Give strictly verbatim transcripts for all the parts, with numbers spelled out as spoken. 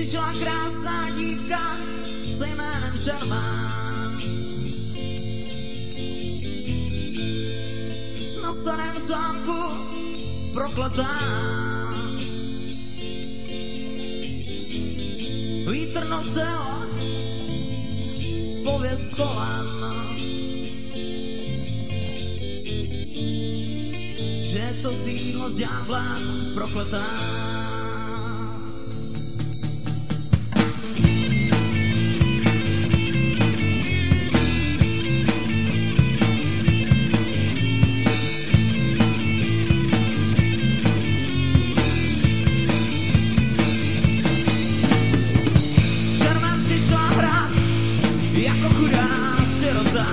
Přišla krásná dívka se jménem Žermán. Na starém zámku prokletá. Vítr nosil pověst kolem, že je to sídlo s ďáblem prokletá. Jako chudá sirota,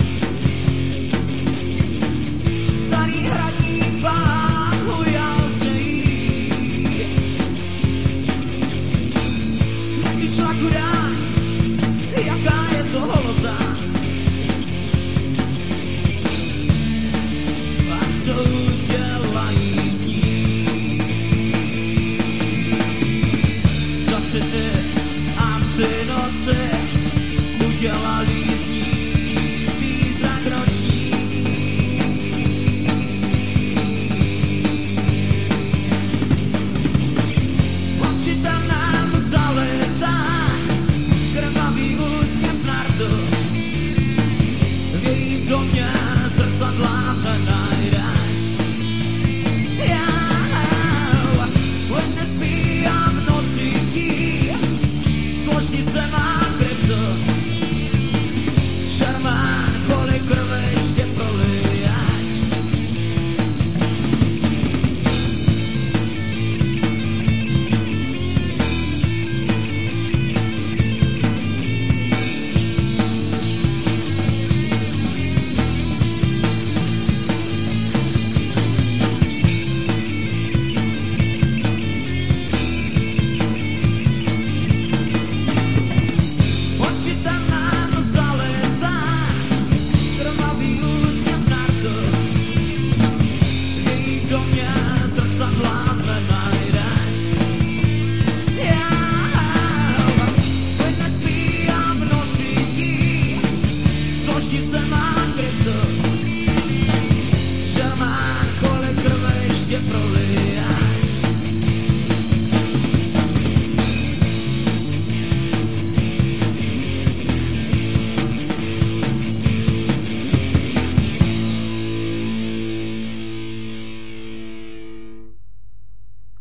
starý hradní pán ujal se jí. Jak šla chudá